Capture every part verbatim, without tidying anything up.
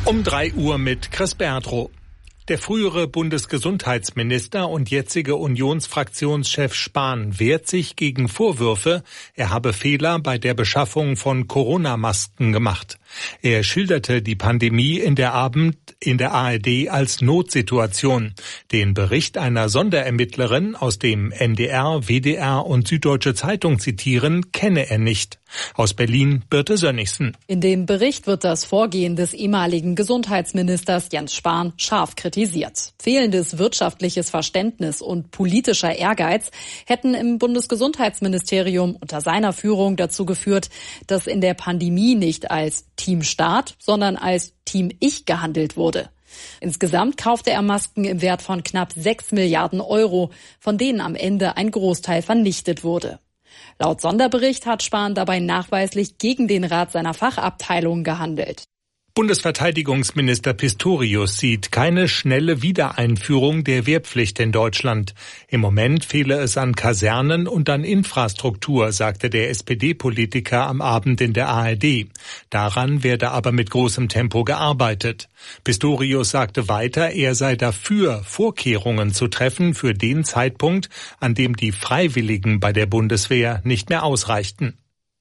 Um drei Uhr mit Chris Bertrow. Der frühere Bundesgesundheitsminister und jetzige Unionsfraktionschef Spahn wehrt sich gegen Vorwürfe, er habe Fehler bei der Beschaffung von Corona-Masken gemacht. Er schilderte die Pandemie in der Abend in der A R D als Notsituation. Den Bericht einer Sonderermittlerin aus dem N D R, W D R und Süddeutsche Zeitung zitieren, kenne er nicht. Aus Berlin, Birte Sönnigsen. In dem Bericht wird das Vorgehen des ehemaligen Gesundheitsministers Jens Spahn scharf kritisiert. Fehlendes wirtschaftliches Verständnis und politischer Ehrgeiz hätten im Bundesgesundheitsministerium unter seiner Führung dazu geführt, dass in der Pandemie nicht als Team Staat, sondern als Team Ich gehandelt wurde. Insgesamt kaufte er Masken im Wert von knapp sechs Milliarden Euro, von denen am Ende ein Großteil vernichtet wurde. Laut Sonderbericht hat Spahn dabei nachweislich gegen den Rat seiner Fachabteilung gehandelt. Bundesverteidigungsminister Pistorius sieht keine schnelle Wiedereinführung der Wehrpflicht in Deutschland. Im Moment fehle es an Kasernen und an Infrastruktur, sagte der S P D-Politiker am Abend in der A R D. Daran werde aber mit großem Tempo gearbeitet. Pistorius sagte weiter, er sei dafür, Vorkehrungen zu treffen für den Zeitpunkt, an dem die Freiwilligen bei der Bundeswehr nicht mehr ausreichten.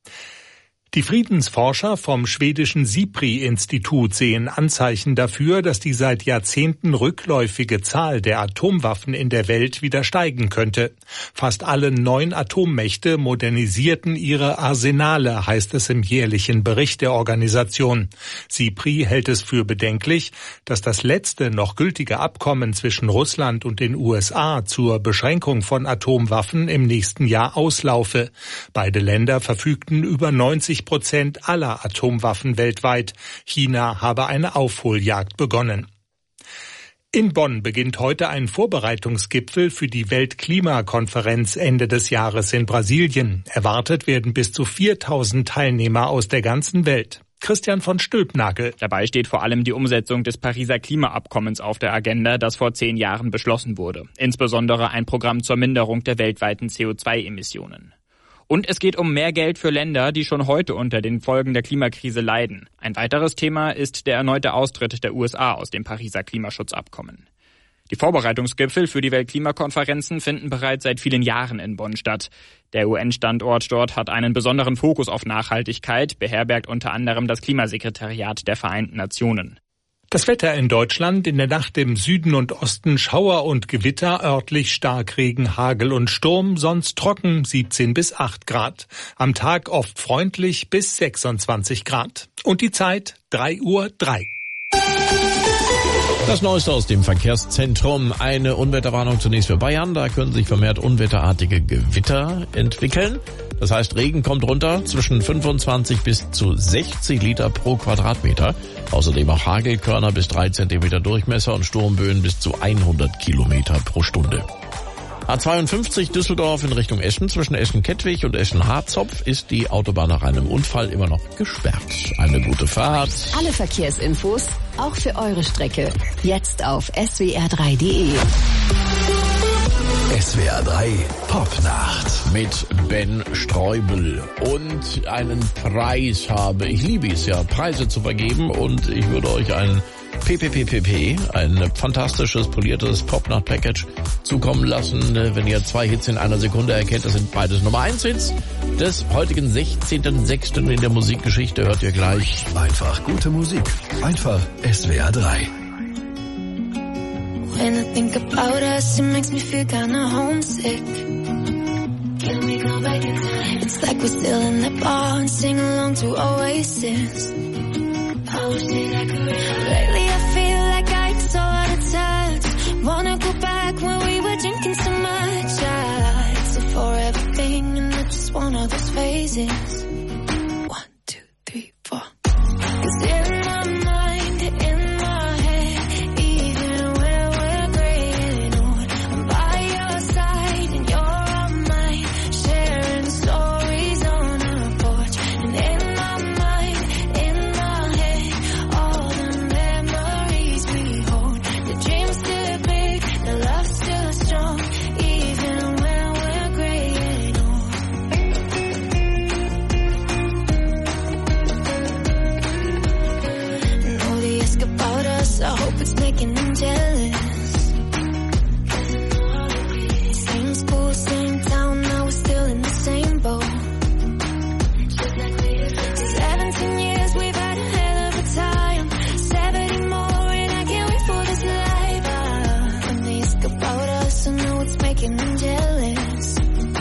Die Friedensforscher vom schwedischen SIPRI-Institut sehen Anzeichen dafür, dass die seit Jahrzehnten rückläufige Zahl der Atomwaffen in der Welt wieder steigen könnte. Fast alle neun Atommächte modernisierten ihre Arsenale, heißt es im jährlichen Bericht der Organisation. SIPRI hält es für bedenklich, dass das letzte noch gültige Abkommen zwischen Russland und den U S A zur Beschränkung von Atomwaffen im nächsten Jahr auslaufe. Beide Länder verfügten über neunzig Prozent aller Atomwaffen weltweit. China habe eine Aufholjagd begonnen. In Bonn beginnt heute ein Vorbereitungsgipfel für die Weltklimakonferenz Ende des Jahres in Brasilien. Erwartet werden bis zu viertausend Teilnehmer aus der ganzen Welt. Christian von Stülpnagel. Dabei steht vor allem die Umsetzung des Pariser Klimaabkommens auf der Agenda, das vor zehn Jahren beschlossen wurde. Insbesondere ein Programm zur Minderung der weltweiten C O zwei Emissionen. Und es geht um mehr Geld für Länder, die schon heute unter den Folgen der Klimakrise leiden. Ein weiteres Thema ist der erneute Austritt der U S A aus dem Pariser Klimaschutzabkommen. Die Vorbereitungsgipfel für die Weltklimakonferenzen finden bereits seit vielen Jahren in Bonn statt. Der U N-Standort dort hat einen besonderen Fokus auf Nachhaltigkeit, beherbergt unter anderem das Klimasekretariat der Vereinten Nationen. Das Wetter in Deutschland: in der Nacht im Süden und Osten Schauer und Gewitter, örtlich Starkregen, Hagel und Sturm, sonst trocken, siebzehn bis acht Grad. Am Tag oft freundlich bis sechsundzwanzig Grad. Und die Zeit drei Uhr drei. Das Neueste aus dem Verkehrszentrum. Eine Unwetterwarnung zunächst für Bayern. Da können sich vermehrt unwetterartige Gewitter entwickeln. Das heißt, Regen kommt runter zwischen fünfundzwanzig bis zu sechzig Liter pro Quadratmeter. Außerdem auch Hagelkörner bis drei Zentimeter Durchmesser und Sturmböen bis zu hundert Kilometer pro Stunde. A zweiundfünfzig Düsseldorf in Richtung Eschen. Zwischen Eschen-Kettwig und Eschen-Harzopf ist die Autobahn nach einem Unfall immer noch gesperrt. Eine gute Fahrt. Alle Verkehrsinfos, auch für eure Strecke, jetzt auf S W R drei punkt de. S W R drei Popnacht mit Ben Streubel. Und einen Preis habe. Ich liebe es ja, Preise zu vergeben, und ich würde euch einen P P P P P, ein fantastisches, poliertes Popnacht-Package zukommen lassen. Wenn ihr zwei Hits in einer Sekunde erkennt, das sind beides Nummer eins Hits des heutigen sechzehnten sechsten in der Musikgeschichte. Hört ihr gleich. Einfach gute Musik. Einfach S W R drei. When I think about us, it makes me feel kinda homesick. Can we go back in time? It's like we're still in the bar and sing along to Oasis. I wish that I could. Lately I feel like I so out of touch. Wanna go back when we were drinking so much. I exit for everything and I just want all those phases. One, two, three, four. 'Cause in my mind, in my head, even when we're graying old, I'm by your side and you're on mine, sharing stories on our porch. And in my mind, in my head, all the memories we hold. The dream's still big, the love's still strong, even when we're graying old. what's making them jealous. Same school, same town, now we're still in the same boat. Seventeen years, we've had a hell of a time. Seventy more, and I can't wait for this life. Ah, when they ask about us, I know what's making them jealous.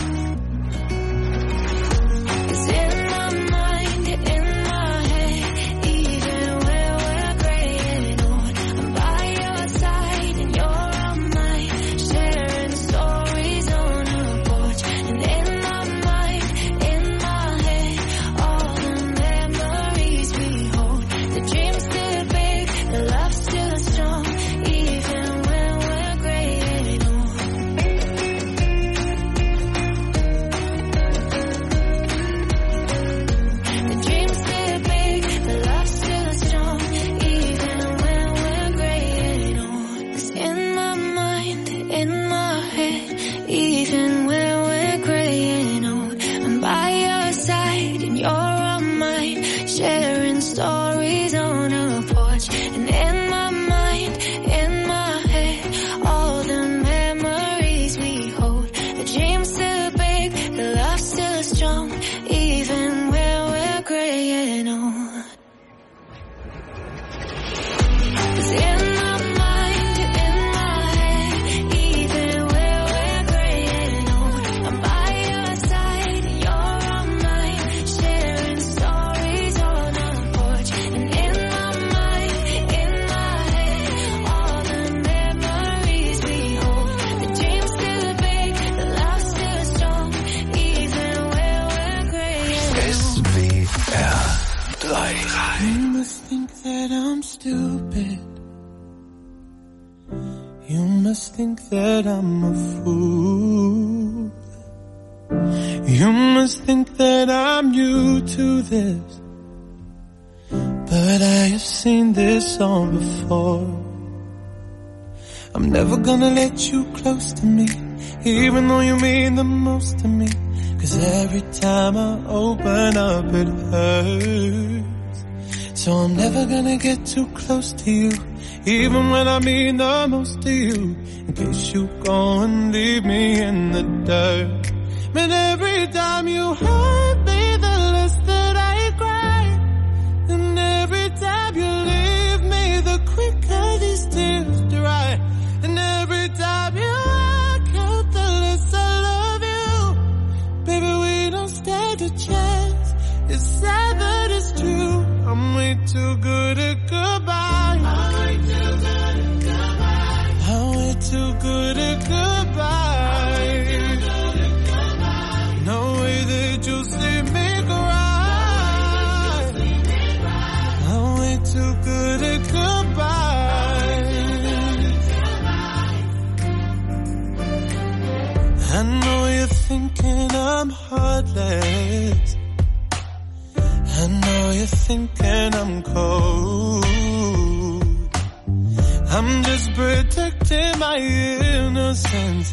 Cause in my mind, in my head, even where we're graying old, I'm by your side and you're on mine, sharing stories on a porch. And in my mind, in my head, all the memories we hold. The dream's still big, the love's still strong, even when we're graying old. The dream's still big, the love's still strong, even when we're graying old. 'Cause in my mind, in my head, even when we're graying old, I'm by your side and you're on mine, sharing stories on a porch. And in my mind, in my head, all the memories we hold. The dream's still big, the love's still strong, even when we're graying old. 'Cause in my mind, in my head, even where we're graying old, I'm by your side and you're on mine, sharing stories on a porch. And in my mind, in my head, all the memories we hold. The dream's still big, the love's still strong, even where we're graying old. S W R drei. You must think that I'm stupid. You must think that I'm a fool. You must think that I'm new to this, but I have seen this all before. I'm never gonna let you close to me, even though you mean the most to me. 'Cause every time I open up it hurts. So I'm never gonna get too close to you, even when I mean the most to you, in case you go and leave me in the dirt. But every time you hurt me, the less that I cry. And every time you leave me, the quicker these tears dry. And every time you walk out, the less I love you. Baby, we don't stand a chance. It's sad but it's true. I'm way too good at goodbye. I'm way too good at goodbye. I'm way too good at goodbye. No way that you'll see me cry. I'm way too good at goodbye. I know you're thinking I'm heartless. I know you're thinking I'm cold. I'm just protecting my innocence.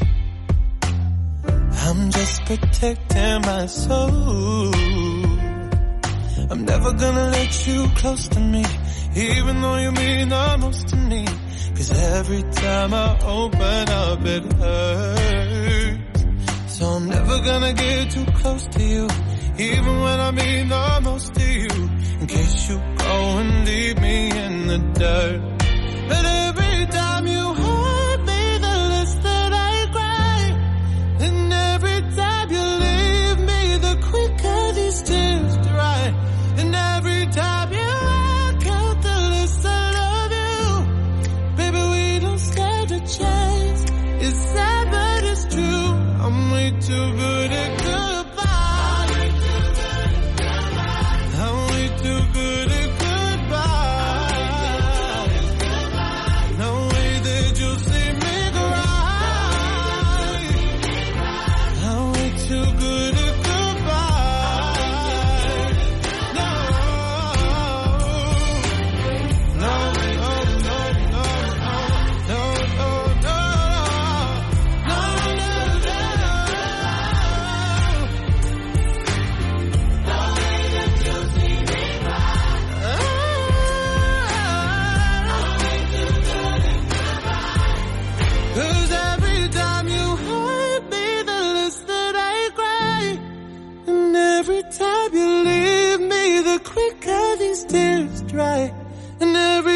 I'm just protecting my soul. I'm never gonna let you close to me, even though you mean the most to me. 'Cause every time I open up it hurts. So I'm never gonna get too close to you, even when I mean the most to you, in case you go and leave me in the dirt. But every time you hurt me, the less that I cry. And every time you leave me, the quicker these tears dry. And every time you walk out, the less I love you. Baby, we don't stand a chance. It's sad but it's true. I'm way too good at goodbye. I'm way too good at goodbye. No way that you'll see me cry. I'm way too good at goodbye. No, no, no, no, no, no, no, no, no, no, no, no.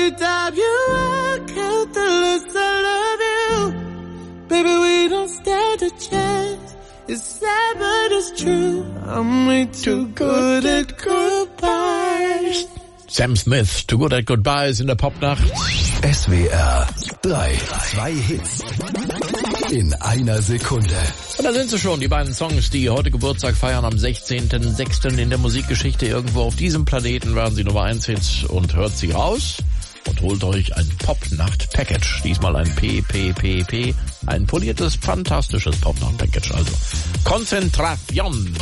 every time you walk out the list, I love you. Baby, we don't stand a chance. It's sad, but it's true. I'm way too good at goodbyes. Sam Smith, Too Good at Goodbyes in der Popnacht. S W R drei. Zwei Hits in einer Sekunde. Und da sind sie schon, die beiden Songs, die heute Geburtstag feiern am sechzehnten sechsten in der Musikgeschichte. Irgendwo auf diesem Planeten waren sie Nummer eins Hits und hört sie raus und holt euch ein Popnacht-Package. Diesmal ein P P P P, ein poliertes, fantastisches Popnacht-Package. Also Konzentration.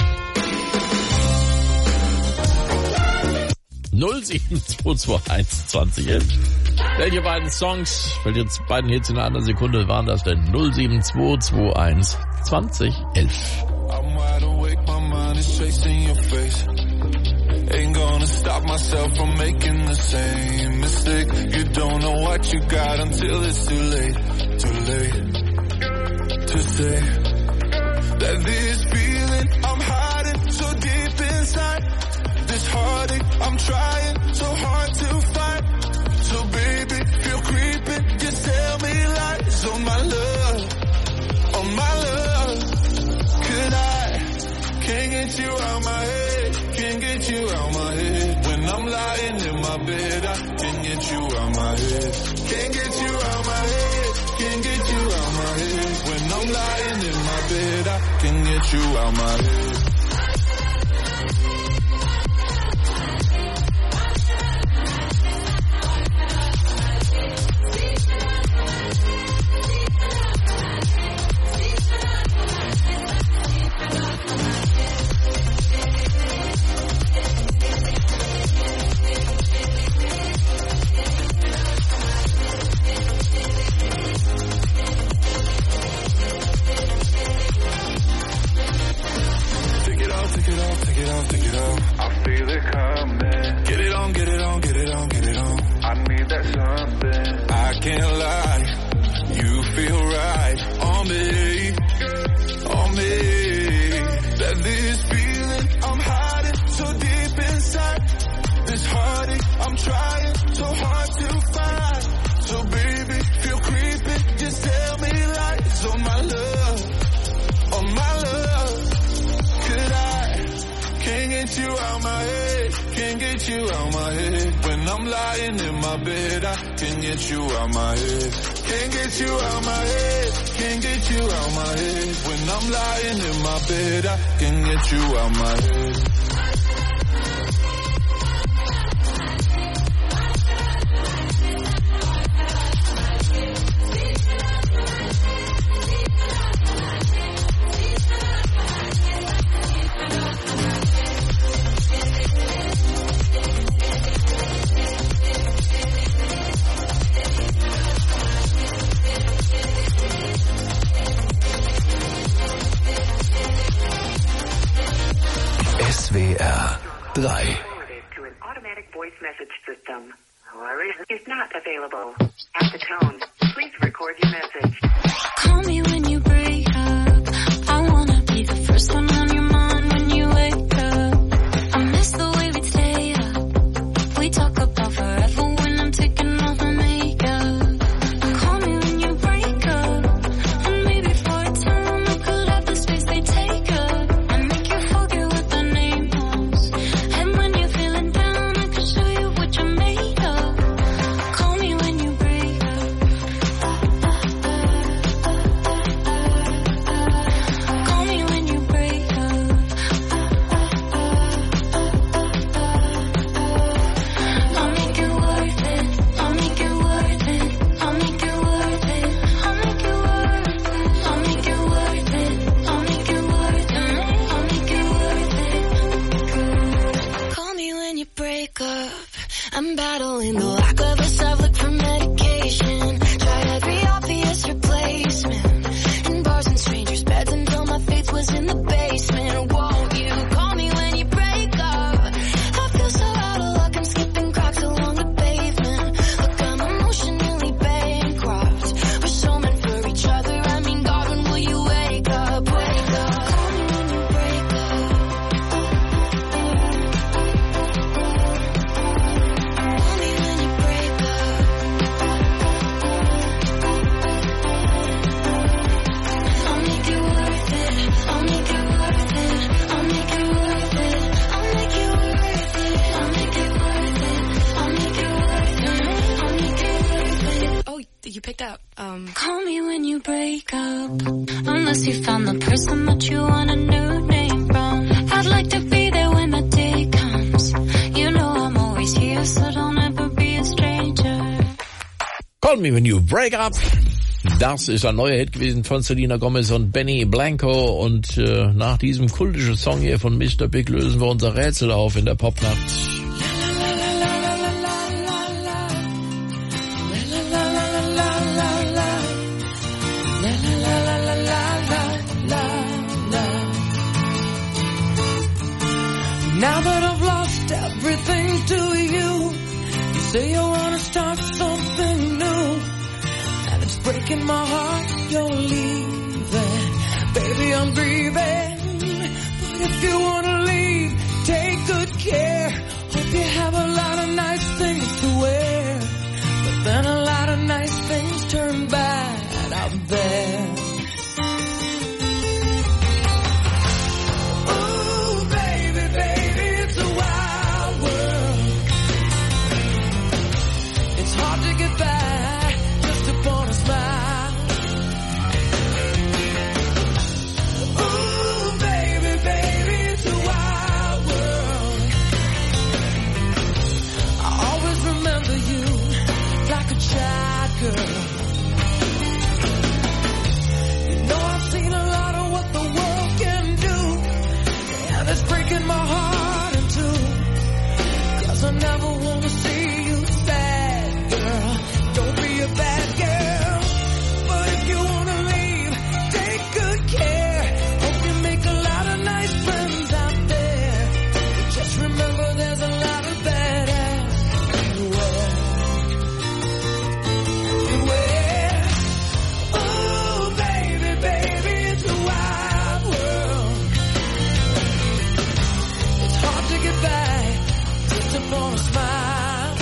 null sieben zwei zwei eins zwanzig elf. Welche beiden Songs, welche beiden Hits in einer Sekunde waren das denn? null sieben zwei zwei eins zwanzig elf. I'm wide awake, my mind is chasing your face. Ain't gonna stop myself from making the same mistake. You don't know what you got until it's too late, too late to say that this feeling I'm hiding so deep inside. This heartache, I'm trying so hard to fight. So baby, feel creeping, just tell me lies on my love, on my love. Could I, can't get you out my head, can't get you out my head. When I'm lying in my bed, I can't get you out my head. Can't get you out my head, can't get you out my head. When I'm lying in my bed, I can't get you out my head. S W R drei. To an automatic voice message system. However, is not available. At the tone, please record your message. Call me when you break up. I wanna be the first one on your mind when you wake up. I miss the way we stay up. We talk about forever when I'm taking off my makeup. Call me when you break up. And maybe for a time I could have the space they take up. And make you forget what the name was. And when you're feeling down, I can show you what you're made of. Call me when you break up. break up. Um, call me when you break up, unless you found the person that you want a new name from. I'd like to be there when the day comes. You know I'm always here, so don't ever be a stranger. Call me when you break up. Das ist ein neuer Hit gewesen von Selena Gomez und Benny Blanco. Und äh, nach diesem kultischen Song hier von Mister Big lösen wir unser Rätsel auf in der Popnacht. Now that I've lost everything to you, you say you wanna start something new, and it's breaking my heart you're leaving. Baby, I'm grieving, but if you wanna leave, take good care. Hope you have a lot of nice things to wear, but then a lot of nice things turn bad out there. Breaking my heart in two, 'cause I never wanna see you sad, girl. Don't be a bad girl, but if you wanna leave, take good care. Hope you make a lot of nice friends out there. Just remember there's a lot of badass everywhere. Everywhere. Oh, baby, baby, it's a wild world. To get back, just upon a smile.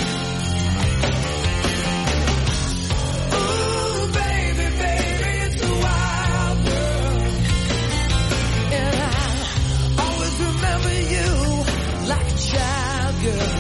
Ooh, baby, baby, it's a wild world. And I always remember you like a child, girl.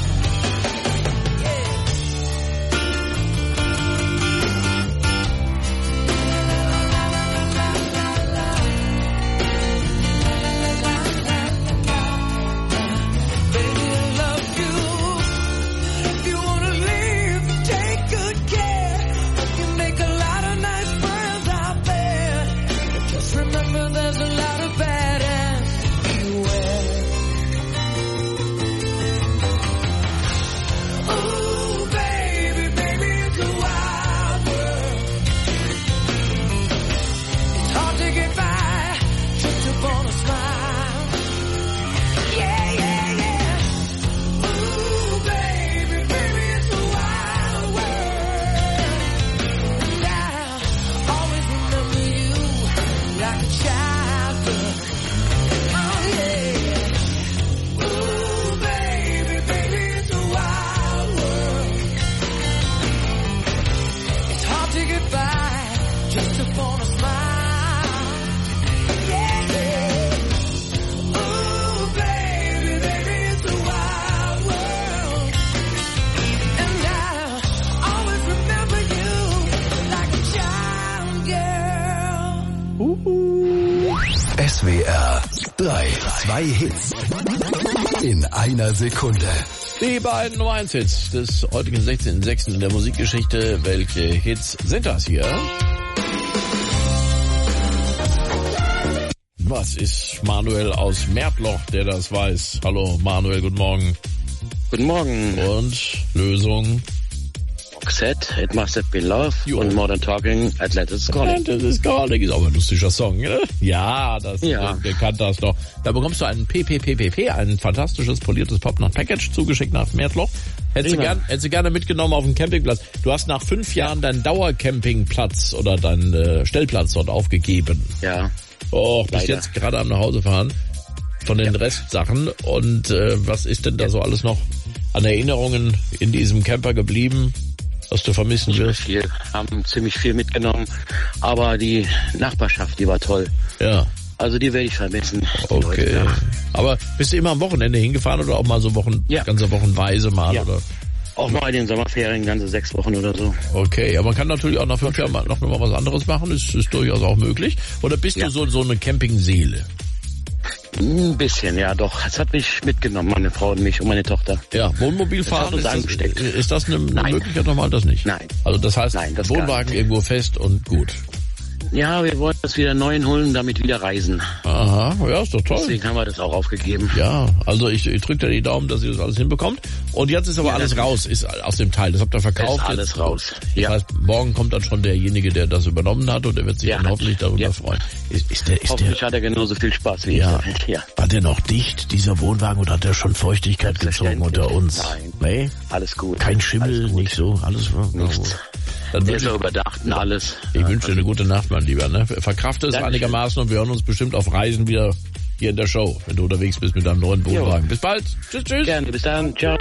S W R drei. Zwei Hits in einer Sekunde. Die beiden Nummer eins Hits des heutigen sechzehnten sechsten in der Musikgeschichte. Welche Hits sind das hier? Was ist Manuel aus Märtloch, der das weiß? Hallo Manuel, guten Morgen. Guten Morgen. Und Lösung? Roxette, It Must Have Been Love jo. Und Modern Talking, Atlantis Calling. Atlantis Calling ist aber ein lustiger Song, ne? Ja, das, ja. der kann das doch. Da bekommst du einen P P P P P, ein fantastisches poliertes Pop-Nacht-Package zugeschickt nach Märtloch. Hättest du, gern, hättest du gerne mitgenommen auf den Campingplatz. Du hast nach fünf Jahren deinen Dauercampingplatz oder deinen äh, Stellplatz dort aufgegeben. Ja. Oh, bist jetzt gerade am Nachhausefahren von den ja. Restsachen. Und äh, was ist denn da so alles noch an Erinnerungen in diesem Camper geblieben, was du vermissen Nicht wirst? Viel, haben ziemlich viel mitgenommen, aber die Nachbarschaft, die war toll. Ja. Also die werde ich vermissen. Okay. Leute, aber bist du immer am Wochenende hingefahren oder auch mal so Wochen, ja. ganze Wochenweise mal? Ja. Oder? Auch mal in den Sommerferien, ganze sechs Wochen oder so. Okay, aber man kann natürlich auch nach fünf Jahren noch mal was anderes machen, ist, ist durchaus auch möglich. Oder bist ja. du so, so eine Campingseele? Ein bisschen, ja doch. Es hat mich mitgenommen, meine Frau und mich und meine Tochter. Ja, Wohnmobil fahren, ist das, ist das eine, eine Möglichkeit nochmal, das nicht? Nein. Also das heißt, Nein, das Wohnwagen irgendwo fest und gut. Ja, wir wollen das wieder neuen holen, damit wieder reisen. Aha, ja, ist doch toll. Deswegen haben wir das auch aufgegeben. Ja, also ich, ich drücke dir die Daumen, dass ihr das alles hinbekommt. Und jetzt ist aber ja, alles raus, ist aus dem Teil. Das habt ihr verkauft. Ist alles jetzt raus. Ja. Das heißt, morgen kommt dann schon derjenige, der das übernommen hat und der wird sich ja. dann hoffentlich darüber ja. freuen. Ist, ist der, ist hoffentlich der, hat er genauso viel Spaß wie ja. ich. Ja. War der noch dicht, dieser Wohnwagen, oder hat der schon Feuchtigkeit gezogen unter uns? Nein. Nee? Alles gut. Kein Schimmel, alles gut. nicht so, alles nichts. Dann der ist ja überdacht und alles. Ich ja, wünsche dir eine gute Nacht, mein Lieber. Ne? Verkrafte es einigermaßen und wir hören uns bestimmt auf Reisen wieder hier in der Show, wenn du unterwegs bist mit deinem neuen Wohnwagen. Jo. Bis bald. Tschüss, tschüss. Gerne, bis dann. Ciao.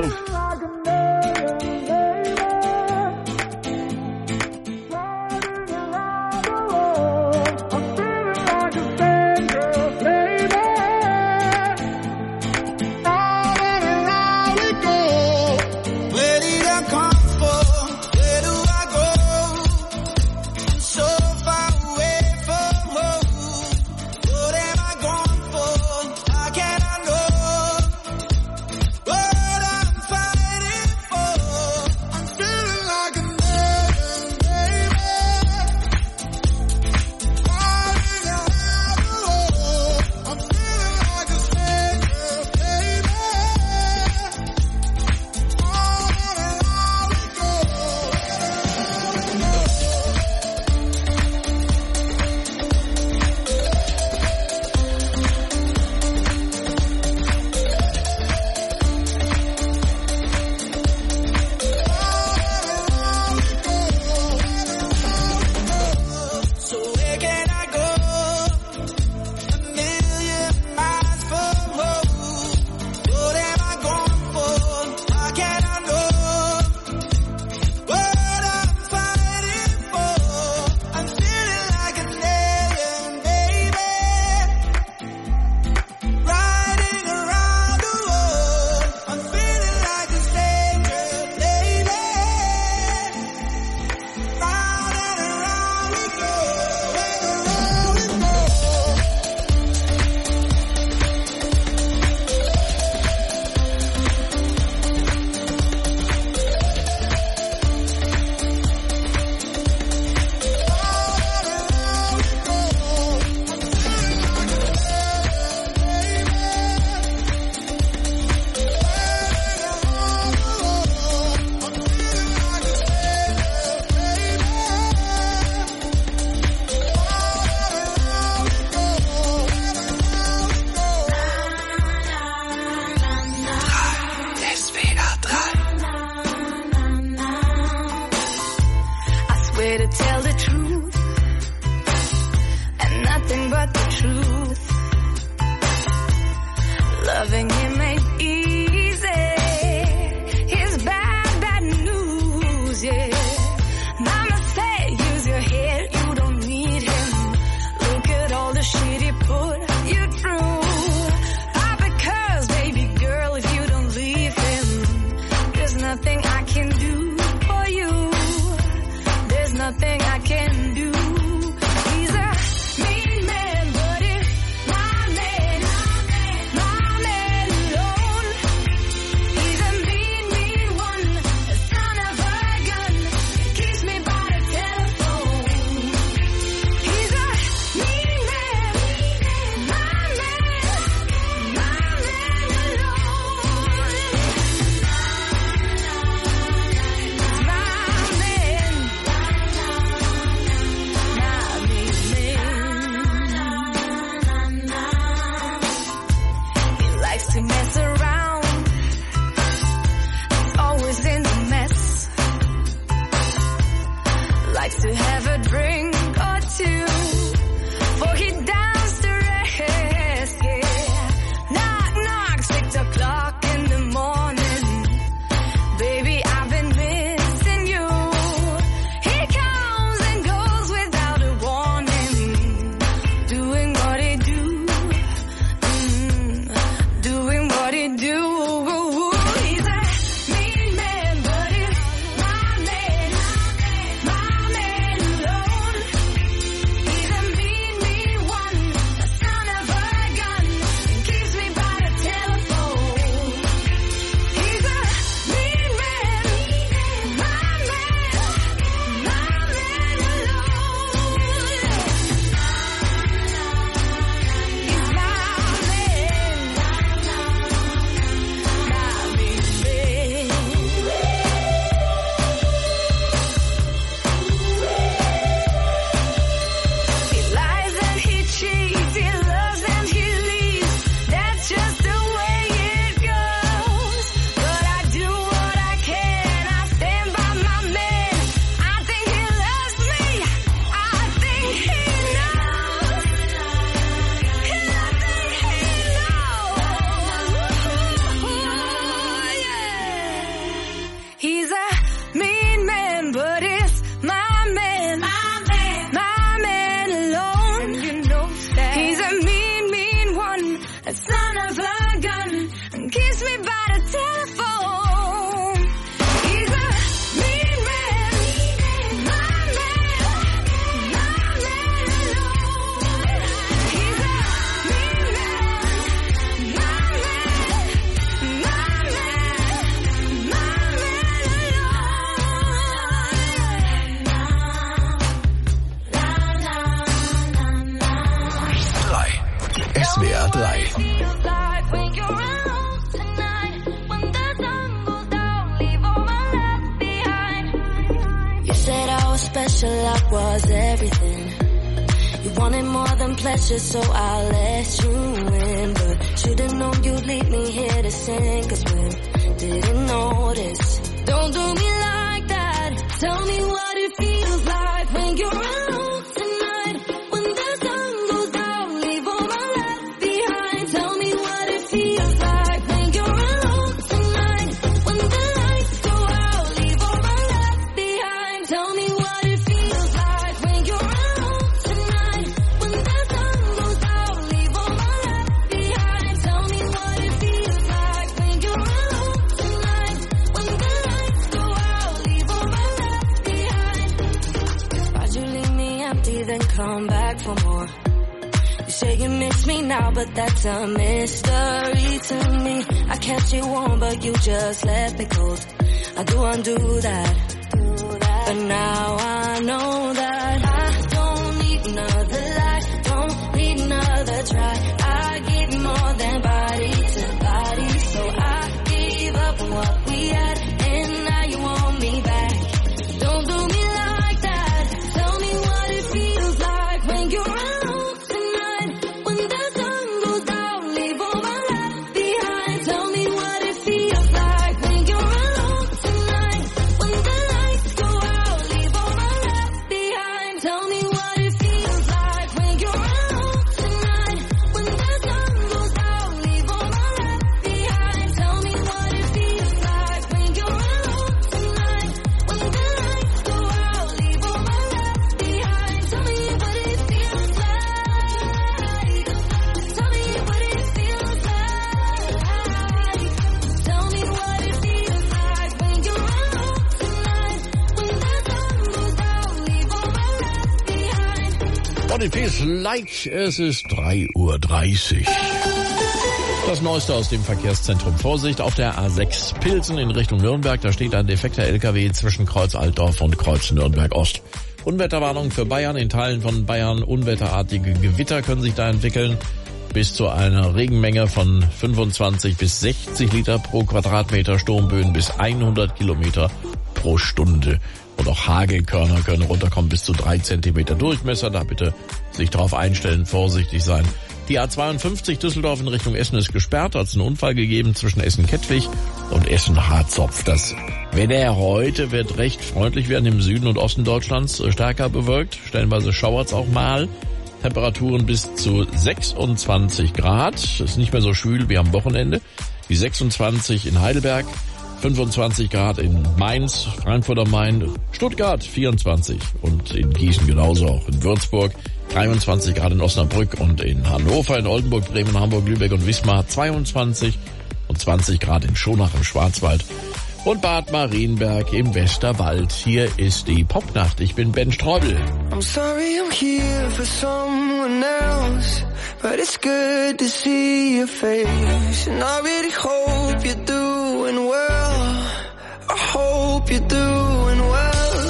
Doing what he do. He's a mean man, but drei. You said I was special, I was everything. You wanted more than pleasure, so I let you in. But should've known you'd leave me here to sin, cause we didn't notice. Don't do me like that. Tell me what it feels like when you're alone tonight. When the sun goes down, leave all my left behind. Tell me what it feels like when you're alone tonight. When the lights go out, leave all my left behind. Tell me what it feels like when you're alone tonight. When the sun goes down, leave all my left behind. Tell me what it feels like when you're alone tonight. When the lights go out, leave all my left behind. Why'd you leave me empty, then come back for more? You say you miss me now, but that's a mystery to me. I kept you warm, but you just left me cold. I do undo that, but now I know that I don't need another lie, don't need another try. I give more than body to body, so I gave up on what we had, and now you want me back. Don't do me like that. Tell me what it feels like when you're alone tonight. When the sun goes down, leave all my left behind. Tell me what it feels like when you're alone tonight. When the lights go out, leave all my left behind. Tell me what it feels like when you're alone tonight. When the sun goes down, leave all my left behind. Tell me what it feels like when you're alone tonight. When the lights go out, leave all my left behind. Tell me what it feels like. Tell me what it feels like. Tell me what it feels like when you're alone tonight. When the sun goes down, leave all my left behind. What it feels like, es ist drei Uhr dreißig. Das Neueste aus dem Verkehrszentrum. Vorsicht auf der A sechs Pilsen in Richtung Nürnberg. Da steht ein defekter L K W zwischen Kreuz Altdorf und Kreuz Nürnberg Ost. Unwetterwarnung für Bayern. In Teilen von Bayern unwetterartige Gewitter können sich da entwickeln. Bis zu einer Regenmenge von fünfundzwanzig bis sechzig Liter pro Quadratmeter, Sturmböen bis hundert Kilometer pro Stunde. Und auch Hagelkörner können runterkommen bis zu drei Zentimeter Durchmesser. Da bitte sich darauf einstellen, vorsichtig sein. Die A zweiundfünfzig Düsseldorf in Richtung Essen ist gesperrt. Hat es einen Unfall gegeben zwischen Essen-Kettwig und Essen-Harzopf. Das Wetter heute wird recht freundlich werden im Süden und Osten Deutschlands. Stärker bewölkt. Stellenweise schauert es auch mal. Temperaturen bis zu sechsundzwanzig Grad. Ist nicht mehr so schwül wie am Wochenende. Die sechsundzwanzig in Heidelberg. fünfundzwanzig Grad in Mainz, Frankfurt am Main, Stuttgart vierundzwanzig und in Gießen genauso, auch in Würzburg, dreiundzwanzig Grad in Osnabrück und in Hannover, in Oldenburg, Bremen, Hamburg, Lübeck und Wismar zweiundzwanzig und zwanzig Grad in Schonach im Schwarzwald und Bad Marienberg im Westerwald. Hier ist die Popnacht. Ich bin Ben Streubel. I'm sorry I'm here for someone else, but it's good to see your face. And I really hope you're doing well. I hope you're doing well.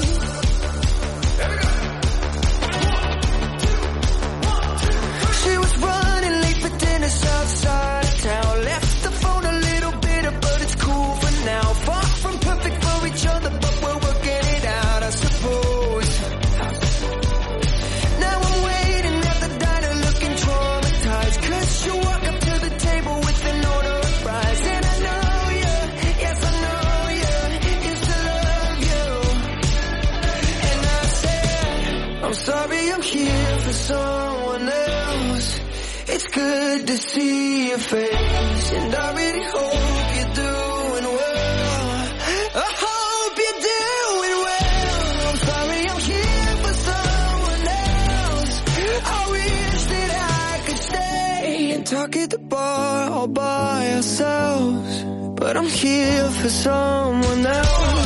She was running late for dinner outside of town. Left the phone a little bitter, but it's cool for now. Far from perfect for each other, but we're working it out, I suppose. Now I'm waiting at the diner looking traumatized, 'cause you walk up to the table with an order of fries. And I know you, yes I know you, used to love you. And I said, I'm sorry I'm here for someone else. It's good to see your face, and I really hope you're doing well. I hope you're doing well. I'm sorry I'm here for someone else. I wish that I could stay and talk at the bar all by ourselves, but I'm here for someone else.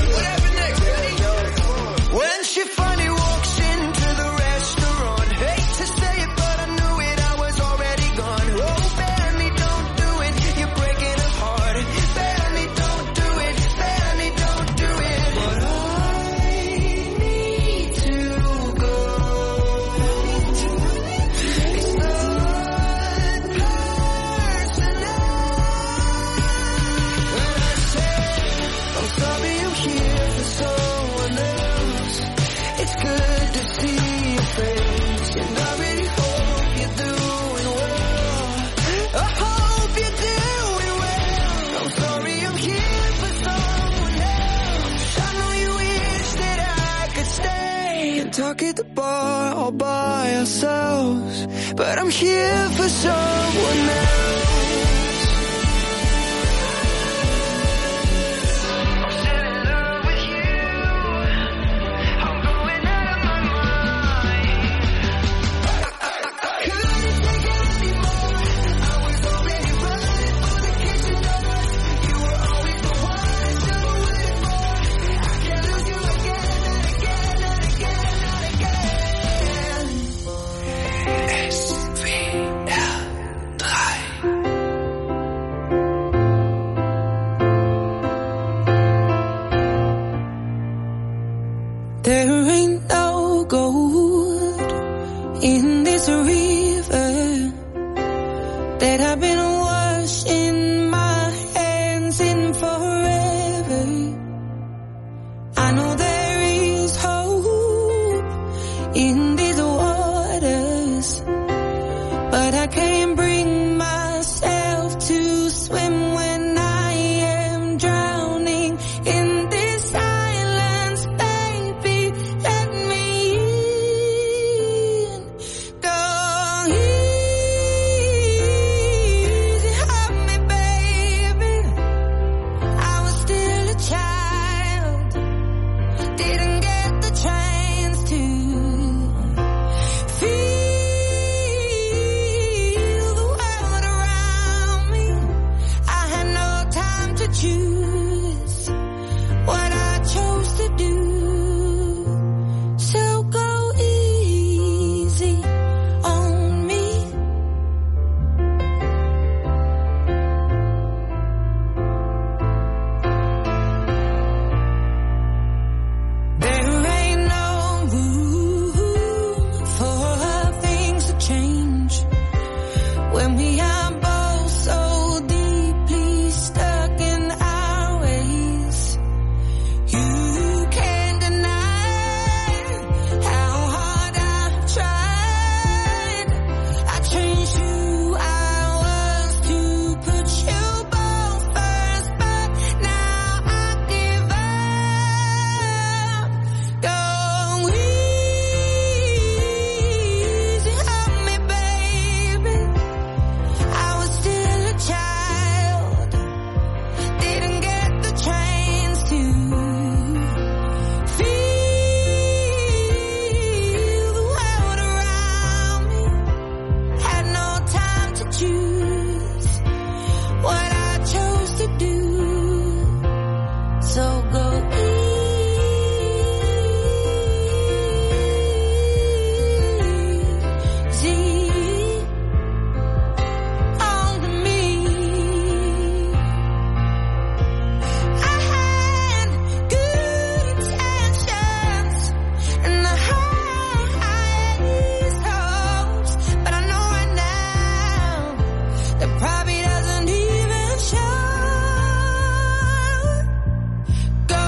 When she finally walks into the restaurant, hate to say it, but I knew it, I was already gone. Oh, Benny, don't do it, you're breaking her heart. Benny, don't do it, Benny, don't do it. But I need to go. It's not talk at the bar all by ourselves, but I'm here for someone else. There ain't no gold in this river that I've been washing my hands in forever. I know there is hope in these waters, but I can't bring myself to swim when I am drowning in this silence. Baby, let me in. Go easy, hug me, baby. I was still a child, didn't get the chance to feel the world around me. I had no time to choose what I chose to do. So go easy on me. There ain't no room for things to change when we are both so deeply stuck in our ways. You can't deny how hard I've tried. I changed who I was to put you both first, but now I give up. Go easy on me, baby. I was still a child, didn't get the chance to feel the world around me. Had no time to choose what I chose to do. So go easy on me. I had good intentions and the highest hopes, but I know right now that probably doesn't even show. Go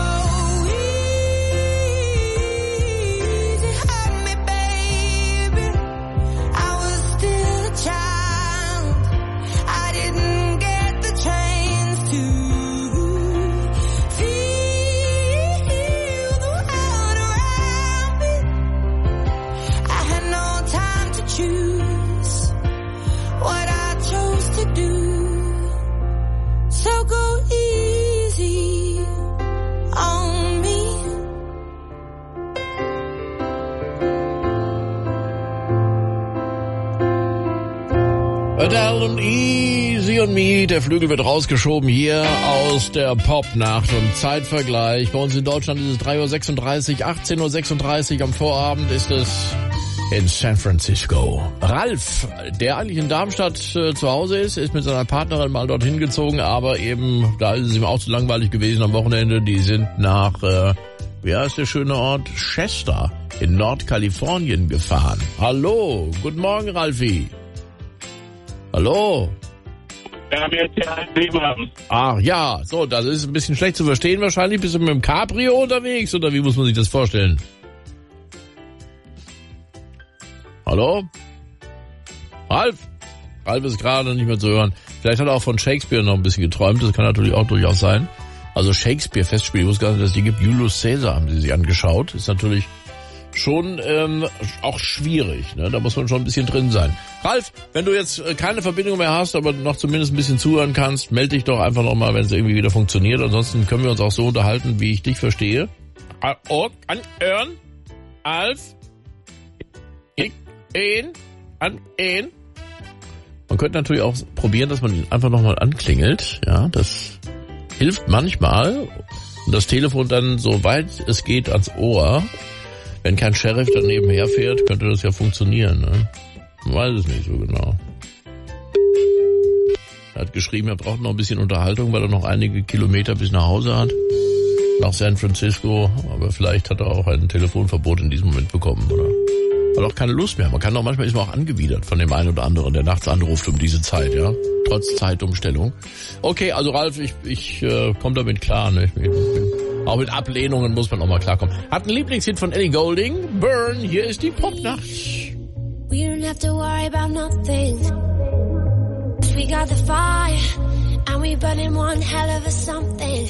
easy on me, baby. I was still a child, I didn't get the chance to feel the world around me. I had no time to choose what I chose to do. So go easy on me. Adele und Easy on Me. Der Flügel wird rausgeschoben hier aus der Popnacht und Zeitvergleich. Bei uns in Deutschland ist es drei Uhr sechsunddreißig, achtzehn Uhr sechsunddreißig. Am Vorabend ist es in San Francisco. Ralf, der eigentlich in Darmstadt äh, zu Hause ist, ist mit seiner Partnerin mal dorthin gezogen, aber eben, da ist es ihm auch zu langweilig gewesen am Wochenende. Die sind nach, äh, wie heißt der schöne Ort? Chester in Nordkalifornien gefahren. Hallo, guten Morgen, Ralfi. Hallo. Ja, wir sind ja ein Ach ja, so, das ist ein bisschen schlecht zu verstehen wahrscheinlich. Bist du mit dem Cabrio unterwegs oder wie muss man sich das vorstellen? Hallo? Ralf? Ralf ist gerade nicht mehr zu hören. Vielleicht hat er auch von Shakespeare noch ein bisschen geträumt. Das kann natürlich auch durchaus sein. Also Shakespeare-Festspiel, ich wusste gar nicht, dass es die gibt. Julius Caesar haben sie sich angeschaut. Ist natürlich schon ähm, auch schwierig. Ne? Da muss man schon ein bisschen drin sein. Ralf, wenn du jetzt keine Verbindung mehr hast, aber noch zumindest ein bisschen zuhören kannst, melde dich doch einfach nochmal, wenn es irgendwie wieder funktioniert. Ansonsten können wir uns auch so unterhalten, wie ich dich verstehe. Oh, anhören. Alf. Ich, ihn, an, ihn. Man könnte natürlich auch probieren, dass man ihn einfach nochmal anklingelt. Ja, das hilft manchmal. Und das Telefon dann, so weit es geht, ans Ohr. Wenn kein Sheriff daneben herfährt, könnte das ja funktionieren. Ne? Man weiß es nicht so genau. Er hat geschrieben, er braucht noch ein bisschen Unterhaltung, weil er noch einige Kilometer bis nach Hause hat. Nach San Francisco. Aber vielleicht hat er auch ein Telefonverbot in diesem Moment bekommen, oder? Hat auch keine Lust mehr. Man kann auch manchmal ist man auch angewidert von dem einen oder anderen, der nachts anruft um diese Zeit, ja. Trotz Zeitumstellung. Okay, also Ralf, ich, ich äh, komme damit klar. Ne? Ich, ich, auch mit Ablehnungen muss man auch mal klarkommen. Hat ein Lieblingshit von Ellie Goulding. Burn, hier ist die Popnacht. We don't have to worry about nothing. We got the fire and we burning one hell of a something.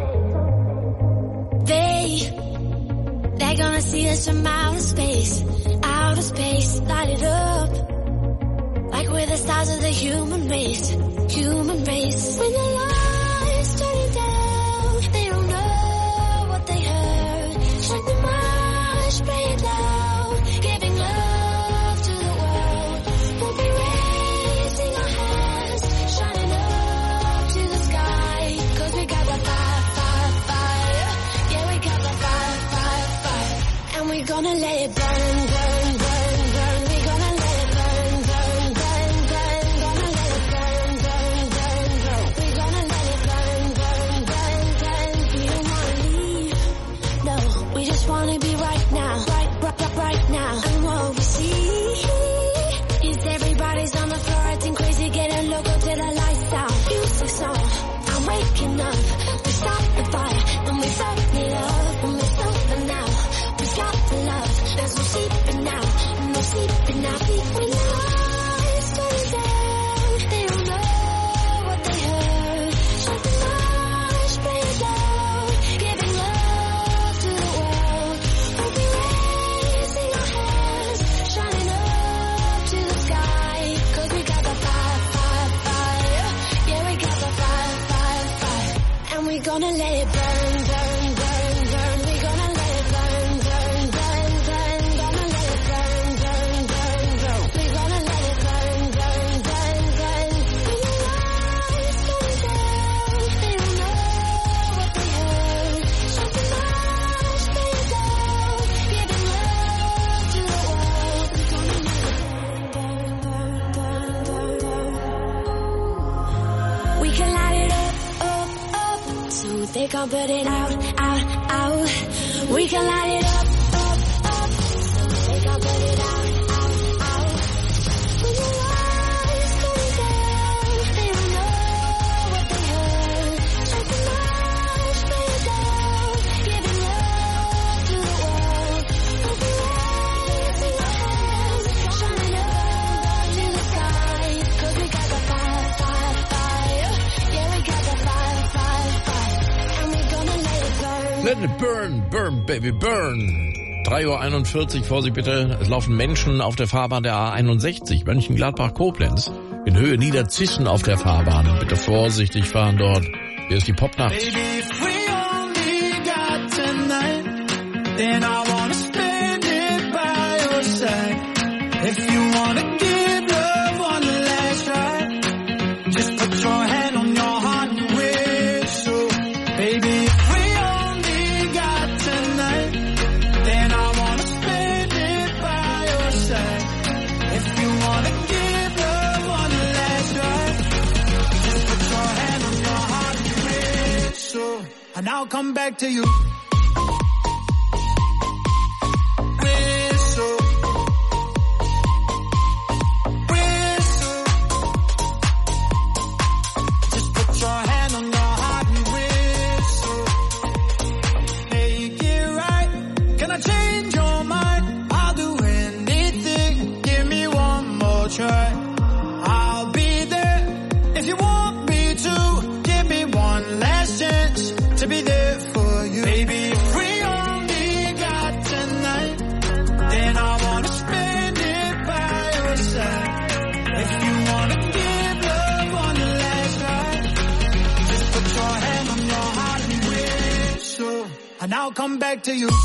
They, they're gonna see us from outer space. Outer space, light it up. Like we're the stars of the human race. Human race. When the lights turning down, they don't know what they heard. Shine the march, spray it loud. Giving love to the world. We'll be raising our hands, shining up to the sky. Cause we got the fire, fire, fire. Yeah, we got the fire, fire, fire. And we're gonna let it burn, burn, burn, burn. We're gonna let it burn, burn, burn, burn. Gonna let it burn, burn, burn, burn. We're gonna let it burn, burn, burn, burn. We don't wanna leave, no. We just wanna be right now, right, right, right, right now. And what we see is everybody's on the floor acting crazy, getting loco till the lights out. Music song, I'm waking up. We start the fire and we burn it up, and we're sober now. We got the love, there's no sleeping now, no sleeping now. When the lights turn down, they don't know what they heard. Shut the lights, spray it loud, giving love to the world. We'll be raising our hands, shining up to the sky. Cause we got the fire, fire, fire. Yeah, we got the fire, fire, fire. And we're gonna let it burn, burn, burn, burn. We're gonna let it burn, burn, burn, burn. Gonna let it burn, burn, burn, burn. We're gonna let it burn, burn, burn, burn. When the lights turn down, they don't know what they heard. Shut the lights, spray it loud, giving love to the world. We're gonna let it burn, burn, burn, burn, burn, burn. We can light it up, up, up, so they can't put it out, out, out. We can light it up, up, up, so they can't put it out, out, out. When the lights turn down, they don't know what they heard. Shut the lights, spray it loud, giving love to the world. We'll be raising our hands, shining up to the sky. Cause we got the fire, fire, fire. Yeah, we got the fire, fire, fire. And we're gonna let it burn. Let it burn, burn, baby, burn. drei Uhr einundvierzig, Vorsicht bitte. Es laufen Menschen auf der Fahrbahn der A einundsechzig, Mönchengladbach-Koblenz. In Höhe Niederzissen auf der Fahrbahn. Bitte vorsichtig fahren dort. Hier ist die Popnacht. Baby, if we only got tonight, then I wanna spend it by your side. If you wanna give love one last try, just put your hand on your heart and whistle. Baby, if we only got tonight, then I wanna spend it by your side. If you wanna give love one last try, just put your hand on your heart and whistle, and I'll come back to you. Whistle, whistle, just put your hand on your heart and whistle. Make it right. Can I change your mind? I'll do anything. Give me one more try. I'll be there if you want me to. Give me one last chance to be there for you. Baby, I'll come back to you.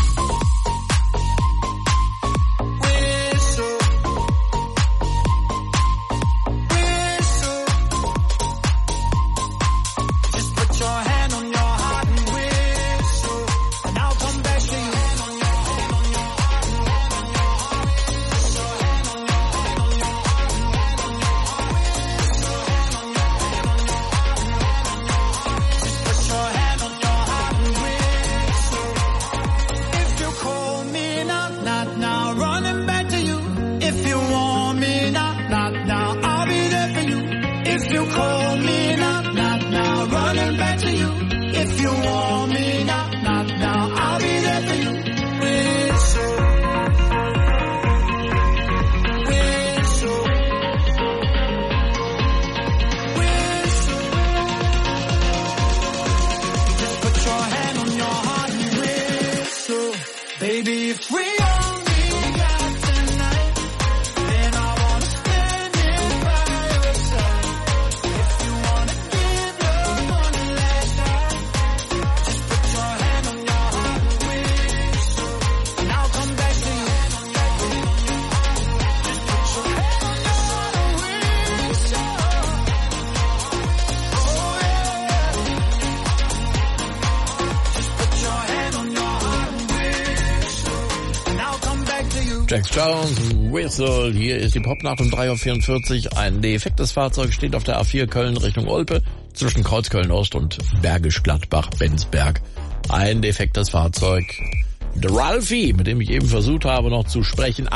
Jack Jones, Whistle, hier ist die Popnacht um drei Uhr vierundvierzig. Ein defektes Fahrzeug steht auf der A vier Köln Richtung Olpe zwischen Kreuzköln-Ost und Bergisch Gladbach-Benzberg. Ein defektes Fahrzeug. Der Ralphie, mit dem ich eben versucht habe noch zu sprechen,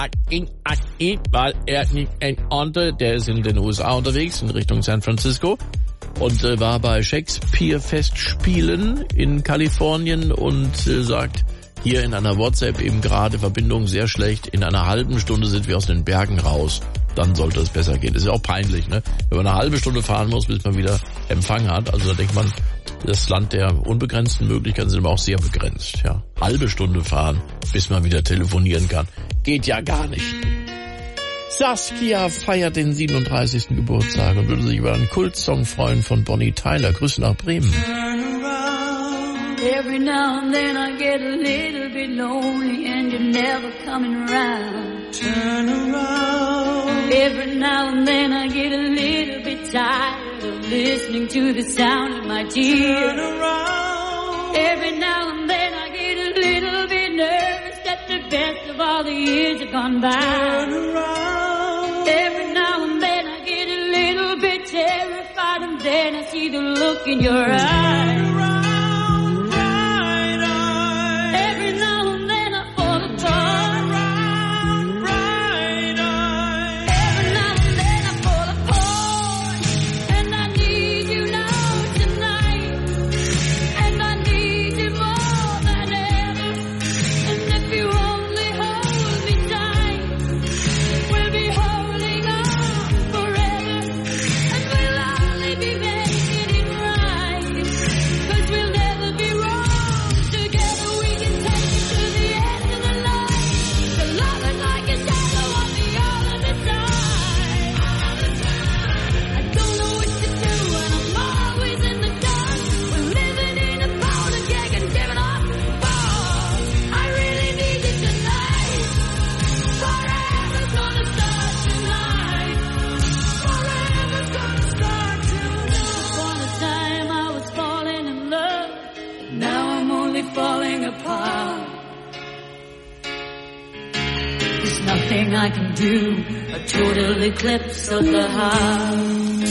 weil er nicht konnte, der ist in den U S A unterwegs in Richtung San Francisco und äh, war bei Shakespeare-Festspielen in Kalifornien und äh, sagt hier in einer WhatsApp eben gerade Verbindung sehr schlecht. In einer halben Stunde sind wir aus den Bergen raus. Dann sollte es besser gehen. Das ist ja auch peinlich, ne? Wenn man eine halbe Stunde fahren muss, bis man wieder Empfang hat. Also da denkt man, das Land der unbegrenzten Möglichkeiten sind aber auch sehr begrenzt, ja. Halbe Stunde fahren, bis man wieder telefonieren kann. Geht ja gar nicht. Saskia feiert den siebenunddreißigsten Geburtstag und würde sich über einen Kultsong freuen von Bonnie Tyler. Grüße nach Bremen. Every now and then I get a little bit lonely and you're never coming around. Turn around. Every now and then I get a little bit tired of listening to the sound of my tears. Turn around. Every now and then I get a little bit nervous that the best of all the years have gone by. Turn around. Every now and then I get a little bit terrified and then I see the look in your eyes. I can do a total eclipse of the heart.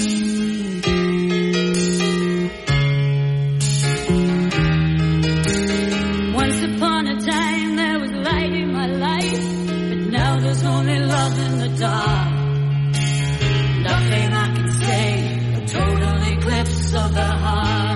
Once upon a time there was light in my life, but now there's only love in the dark. Nothing I can say, a total eclipse of the heart.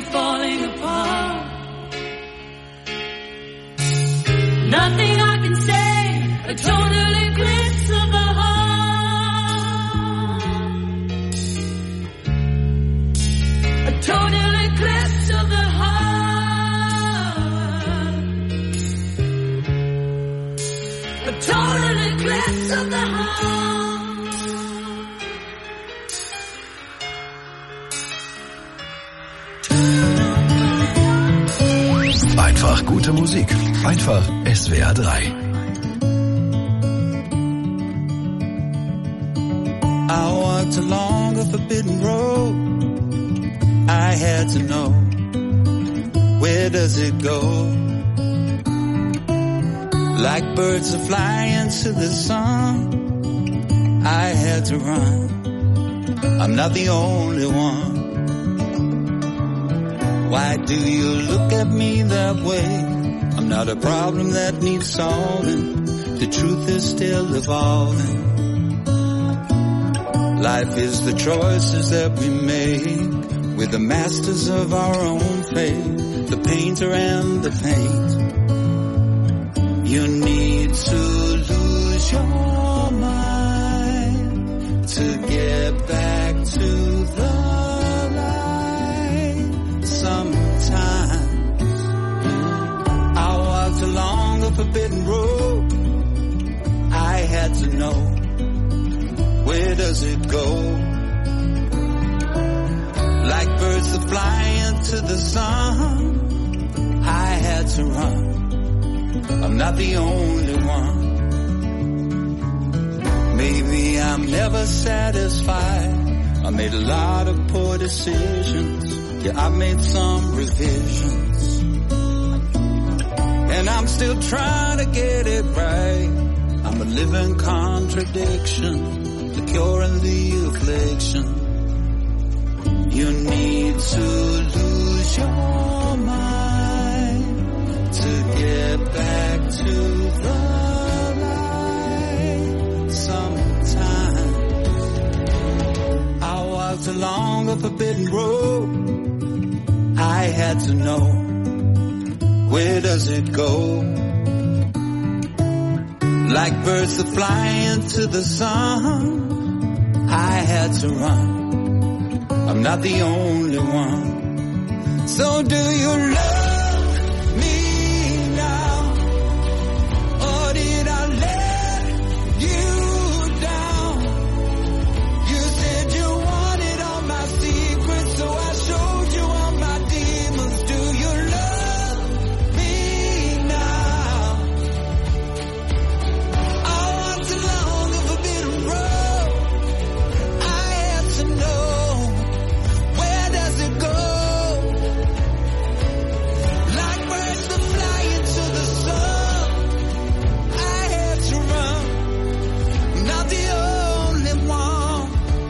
falling apart. Nothing I can say, a total eclipse of the heart. A total eclipse of the heart. A total eclipse of the heart. Einfach gute Musik. Einfach S W R drei. I walked along a forbidden road. I had to know, where does it go? Like birds are flying to the sun, I had to run. I'm not the only one. Why do you look at me that way? I'm not a problem that needs solving. The truth is still evolving. Life is the choices that we make. We're the masters of our own fate. The painter and the paint. You need to lose your mind to get back to the sometimes. I walked along a forbidden road. I had to know, where does it go? Like birds that fly into the sun, I had to run. I'm not the only one. Maybe I'm never satisfied. I made a lot of poor decisions. Yeah, I made some revisions, and I'm still trying to get it right. I'm a living contradiction, the cure and the affliction. You need to lose your mind to get back to the light. Sometimes I walked along a forbidden road. I had to know, where does it go? Like birds that fly into the sun, I had to run. I'm not the only one. So do you love me now? Or did I let you down? You said you wanted all my secrets, so I showed you all my demons. Do you love me now? I walked along the forbidden road. I had to know, where does it go? Like birds that fly into the sun, I had to run. I'm not the only one.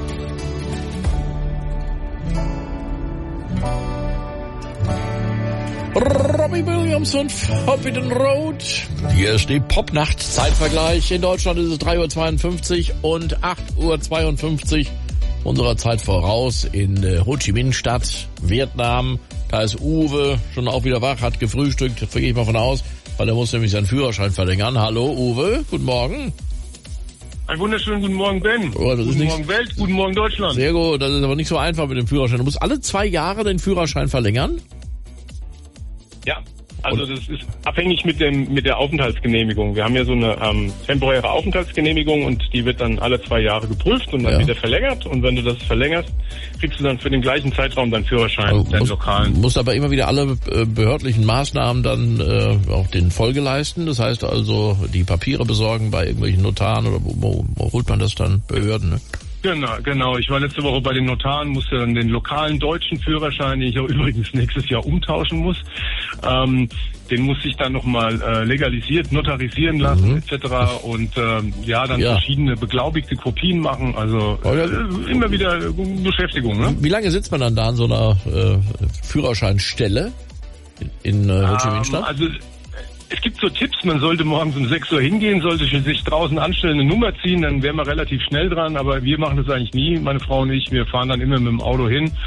Robbie Williams und Forbidden Road. Hier ist die Popnacht. Zeitvergleich. In Deutschland ist es drei Uhr zweiundfünfzig und acht Uhr zweiundfünfzig unserer Zeit voraus in äh, Ho Chi Minh Stadt, Vietnam. Da ist Uwe schon auch wieder wach, hat gefrühstückt, gehe ich mal von aus, weil er muss nämlich seinen Führerschein verlängern. Hallo Uwe, guten Morgen. Einen wunderschönen guten Morgen, Ben. Oh, das guten ist nicht Morgen, Welt. Guten Morgen, Deutschland. Sehr gut, das ist aber nicht so einfach mit dem Führerschein. Du musst alle zwei Jahre den Führerschein verlängern? Ja, also das ist abhängig mit dem mit der Aufenthaltsgenehmigung. Wir haben ja so eine ähm, temporäre Aufenthaltsgenehmigung und die wird dann alle zwei Jahre geprüft und dann Ja. wieder verlängert. Und wenn du das verlängerst, kriegst du dann für den gleichen Zeitraum deinen Führerschein, Also deinen musst, lokalen. musst aber immer wieder alle äh, behördlichen Maßnahmen dann äh, auch den Folge leisten. Das heißt also, die Papiere besorgen bei irgendwelchen Notaren oder wo, wo, wo holt man das dann? Behörden, ne? Genau, genau. Ich war letzte Woche bei den Notaren, musste dann den lokalen deutschen Führerschein, den ich auch übrigens nächstes Jahr umtauschen muss, ähm, den muss ich dann nochmal äh, legalisiert, notarisieren lassen, mhm. et cetera. Und ähm, ja, dann Ja. verschiedene beglaubigte Kopien machen. Also äh, immer wieder Beschäftigung. Ne? Wie lange sitzt man dann da an so einer äh, Führerscheinstelle in, in äh, Ho Chi Minh Stadt? Ähm, also es gibt so Tipps, man sollte morgens um sechs Uhr hingehen, sollte sich draußen anstellen, eine Nummer ziehen, dann wären wir relativ schnell dran, aber wir machen das eigentlich nie, meine Frau und ich, wir fahren dann immer mit dem Auto hin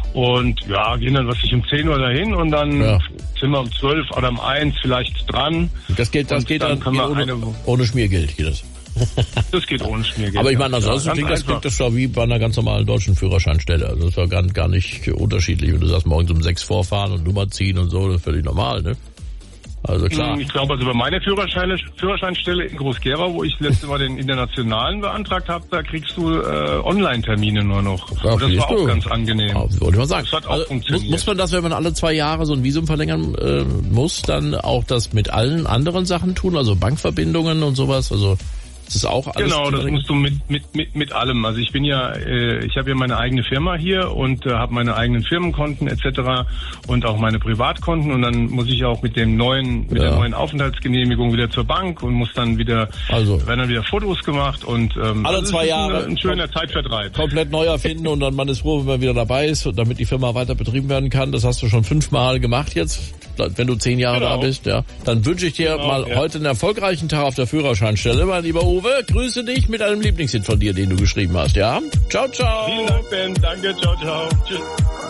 Und ja, gehen dann, was ich um zehn Uhr dahin und dann ja. sind wir um zwölf oder um eins vielleicht dran. Das geht, das geht dann, dann geht ohne, ohne Schmiergeld, geht das. Das geht ohne Schmiergeld. Aber ich meine, ansonsten ja, klingt, das, klingt das ja wie bei einer ganz normalen deutschen Führerscheinstelle. Also das ist ja gar, gar nicht unterschiedlich. Wenn du sagst, morgens um sechs vorfahren und Nummer ziehen und so, das ist völlig normal, ne? Also klar. Ich glaube, also bei meiner Führerschein, Führerscheinstelle in Groß-Gerau, wo ich letzte Mal den internationalen beantragt habe, da kriegst du äh, Online-Termine nur noch. Ja, das war du. auch ganz angenehm. Ja, wollte ich mal sagen. Das hat auch also, funktioniert. Muss, muss man das, wenn man alle zwei Jahre so ein Visum verlängern äh, muss, dann auch das mit allen anderen Sachen tun, also Bankverbindungen und sowas, also das ist auch alles. Genau, das musst du mit mit mit mit allem. Also ich bin ja, äh, ich habe ja meine eigene Firma hier und äh, habe meine eigenen Firmenkonten et cetera und auch meine Privatkonten und dann muss ich auch mit dem neuen mit ja. der neuen Aufenthaltsgenehmigung wieder zur Bank und muss dann wieder, also werden dann wieder Fotos gemacht und ähm, alle zwei Jahre ein, ein schöner Zeitvertreib. Komplett neu erfinden und dann man ist froh, wenn man wieder dabei ist, damit die Firma weiter betrieben werden kann. Das hast du schon fünfmal gemacht jetzt, wenn du zehn Jahre genau. da bist. Ja, dann wünsche ich dir genau, mal ja. heute einen erfolgreichen Tag auf der Führerscheinstelle, mein lieber Uwe. Grüße dich mit einem Lieblingshit von dir, den du geschrieben hast, ja? Ciao, ciao. Vielen Dank, Ben. Danke, ciao, ciao. Tschüss.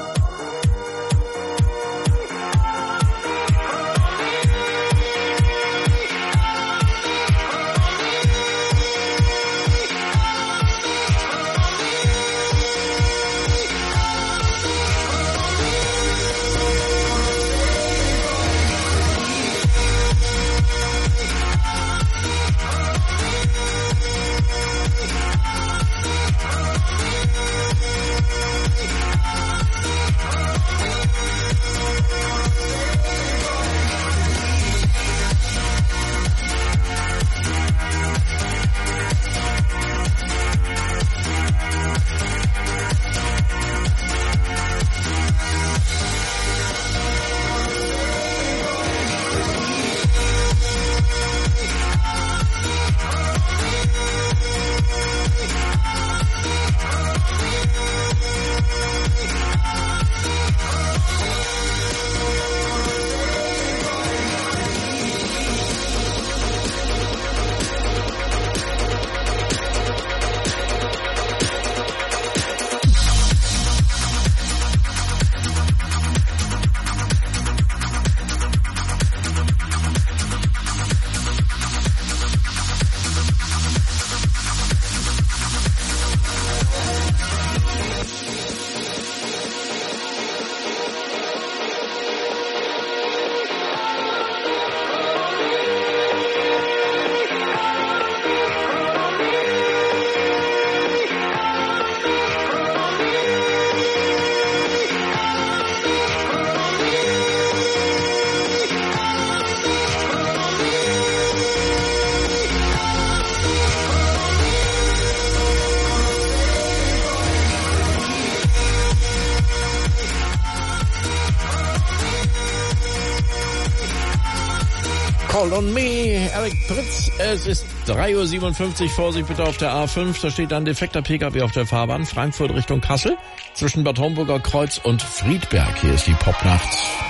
Call on me, Eric Pritz. Es ist drei Uhr siebenundfünfzig, Vorsicht bitte auf der A fünf. Da steht ein defekter Pkw auf der Fahrbahn, Frankfurt Richtung Kassel, zwischen Bad Homburger Kreuz und Friedberg. Hier ist die Popnacht.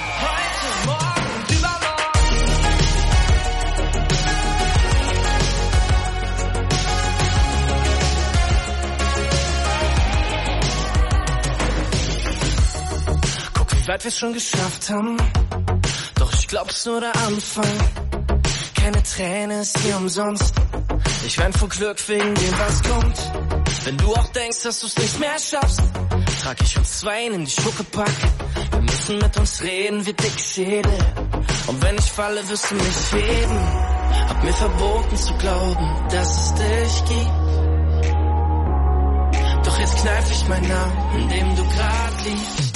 Guck, wie weit wir schon geschafft haben. Doch ich glaub's nur der Anfang. Keine Träne ist hier umsonst. Ich wein vor Glück wegen dem, was kommt. Wenn du auch denkst, dass du's nicht mehr schaffst, trag ich uns zwei in die Schuckepack. Wir müssen mit uns reden wie dicke Schädel. Und wenn ich falle, wirst du mich heben. Hab mir verboten zu glauben, dass es dich gibt. Doch jetzt kneif ich meinen Namen, in dem du grad liegst.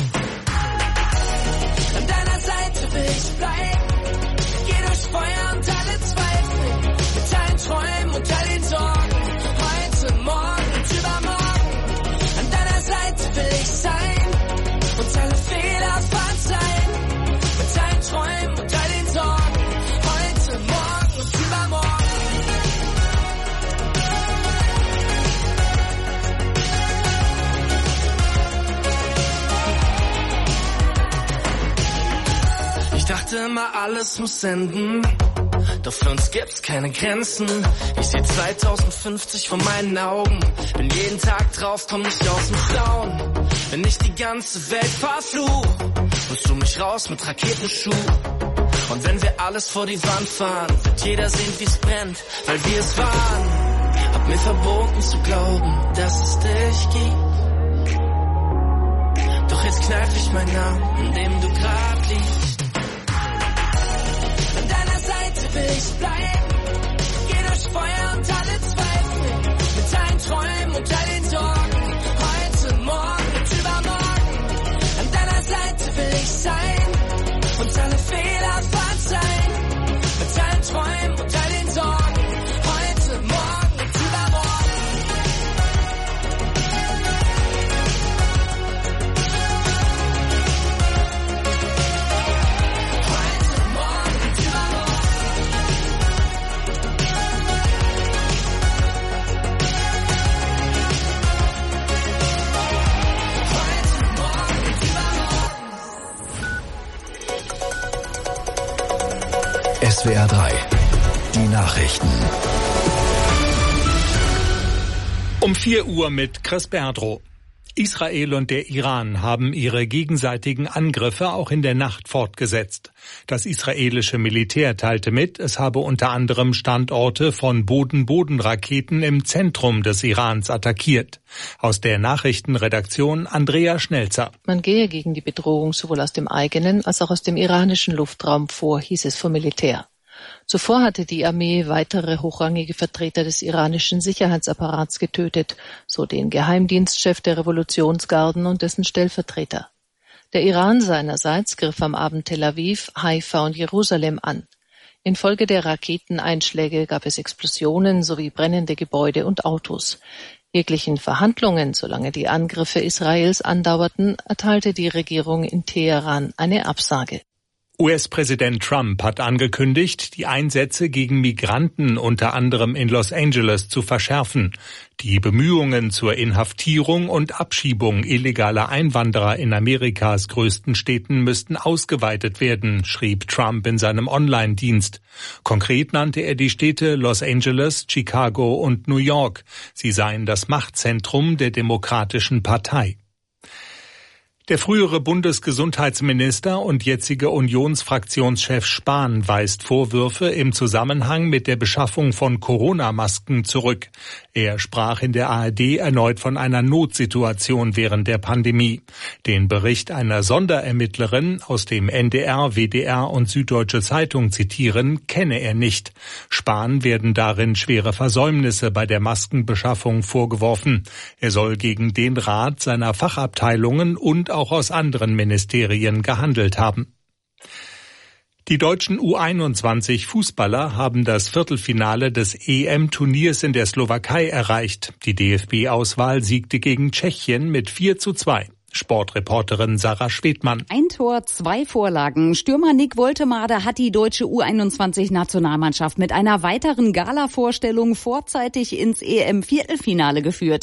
An deiner Seite will ich bleiben. Geh durch Feuer und alle Zweifel. Mit allen Träumen und all den Sorgen. Heute, morgen und übermorgen. An deiner Seite will ich sein. Und alle Fehler verzeihen. Mit allen Träumen und all den Sorgen. Heute, morgen und übermorgen. Ich dachte immer, alles muss enden. Doch für uns gibt's keine Grenzen. Ich seh zwanzig fünfzig vor meinen Augen. Bin jeden Tag drauf, komm nicht aus dem Staunen. Wenn ich die ganze Welt verfluch, holst du mich raus mit Raketenschuh. Und wenn wir alles vor die Wand fahren, wird jeder sehen, wie's brennt, weil wir es waren. Hab mir verboten zu glauben, dass es dich gibt. Doch jetzt kneif ich meinen Namen, in dem du grad liegst. An deiner Seite will ich bleiben. Geh durch Feuer und alle Zweifel. Mit deinen Träumen und all den Sorgen. Heute, morgen und übermorgen. An deiner Seite will ich sein. Und alle Fehler verzeihen. Mit allen Träumen und all den Sorgen. Heute, morgen und übermorgen. Heute, morgen und übermorgen. Heute, morgen und übermorgen. S W R drei, die Nachrichten. Um vier Uhr mit Chris Berdrow. Israel und der Iran haben ihre gegenseitigen Angriffe auch in der Nacht fortgesetzt. Das israelische Militär teilte mit, es habe unter anderem Standorte von Boden-Boden-Raketen im Zentrum des Irans attackiert. Aus der Nachrichtenredaktion Andrea Schnelzer. Man gehe gegen die Bedrohung sowohl aus dem eigenen als auch aus dem iranischen Luftraum vor, hieß es vom Militär. Zuvor hatte die Armee weitere hochrangige Vertreter des iranischen Sicherheitsapparats getötet, so den Geheimdienstchef der Revolutionsgarden und dessen Stellvertreter. Der Iran seinerseits griff am Abend Tel Aviv, Haifa und Jerusalem an. Infolge der Raketeneinschläge gab es Explosionen sowie brennende Gebäude und Autos. Jeglichen Verhandlungen, solange die Angriffe Israels andauerten, erteilte die Regierung in Teheran eine Absage. U S-Präsident Trump hat angekündigt, die Einsätze gegen Migranten unter anderem in Los Angeles zu verschärfen. Die Bemühungen zur Inhaftierung und Abschiebung illegaler Einwanderer in Amerikas größten Städten müssten ausgeweitet werden, schrieb Trump in seinem Online-Dienst. Konkret nannte er die Städte Los Angeles, Chicago und New York. Sie seien das Machtzentrum der Demokratischen Partei. Der frühere Bundesgesundheitsminister und jetzige Unionsfraktionschef Spahn weist Vorwürfe im Zusammenhang mit der Beschaffung von Corona-Masken zurück. Er sprach in der A R D erneut von einer Notsituation während der Pandemie. Den Bericht einer Sonderermittlerin aus dem N D R, W D R und Süddeutsche Zeitung zitieren, kenne er nicht. Spahn werden darin schwere Versäumnisse bei der Maskenbeschaffung vorgeworfen. Er soll gegen den Rat seiner Fachabteilungen und auch aus anderen Ministerien gehandelt haben. Die deutschen U einundzwanzig Fußballer haben das Viertelfinale des E M-Turniers in der Slowakei erreicht. Die D F B-Auswahl siegte gegen Tschechien mit vier zu zwei. Sportreporterin Sarah Schwedmann. Ein Tor, zwei Vorlagen. Stürmer Nick Woltemade hat die deutsche U einundzwanzig-Nationalmannschaft mit einer weiteren Gala-Vorstellung vorzeitig ins E M-Viertelfinale geführt.